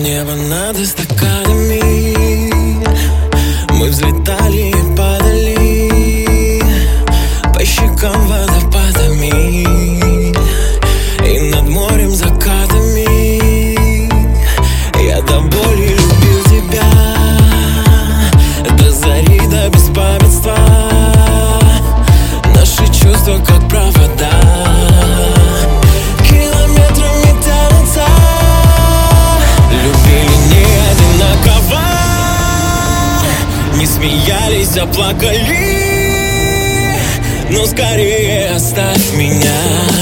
Небо над стаканами, мы взлетали и падали по щекам водопадами и над морем закатами. Я до боли любил тебя, до зари, до беспамятства. Наши чувства как провода, километрами тянутся. Любили не одинаково, не смеялись, заплакали, но скорее оставь меня.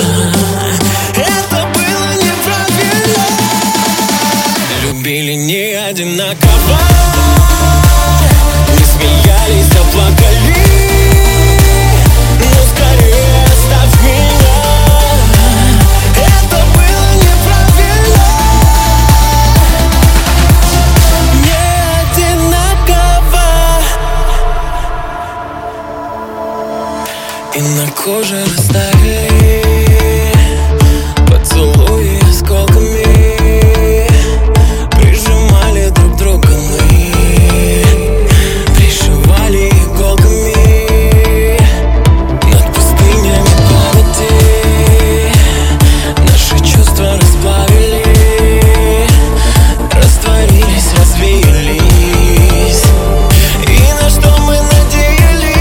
Это было неправильно. Любили не одинаково, не смеялись, заплакали, но скорее оставь меня. Это было неправильно. Не одинаково. И на коже растаяли поцелуи осколками, прижимали друг друга мы, пришивали иголками. Над пустынями памяти наши чувства расплавили, растворились, развеялись. И на что мы надеялись?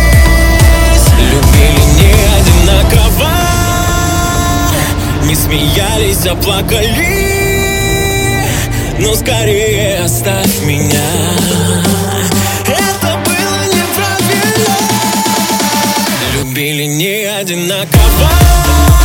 Любили не одинаково, не смеялись, заплакали, но скорее оставь меня. Это было неправильно. Любили не одинаково.